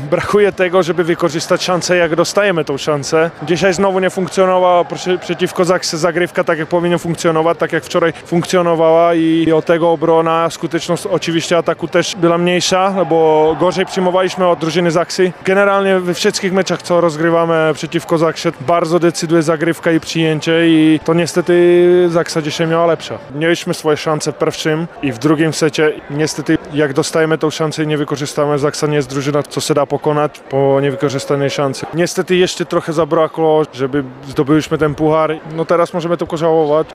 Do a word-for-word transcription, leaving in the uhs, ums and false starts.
brakuje tego, żeby wykorzystać szansę, jak dostajemy tą szansę. Dzisiaj znowu nie funkcjonowała przeciwko Zaksy zagrywka tak, jak powinno funkcjonować, tak jak wczoraj funkcjonowała i od tego obrona, skuteczność oczywiście ataku też była mniejsza, bo gorzej przyjmowaliśmy od drużyny Zaksy. Generalnie we wszystkich meczach, co rozgrywamy przeciwko Zaksie, bardzo decyduje zagrywka i przyjęcie i to niestety Zaksa dzisiaj miała lepsza. Mieliśmy swoje szanse w pierwszym i w drugim secie. Niestety, jak dostajemy tą szansę i nie wykorzystamy, Zaksa nie jest drużyna, co się da pokonać po niewykorzystanej szansy. Niestety jeszcze trochę zabrakło, żeby zdobyliśmy ten puchar. No teraz możemy tylko żałować.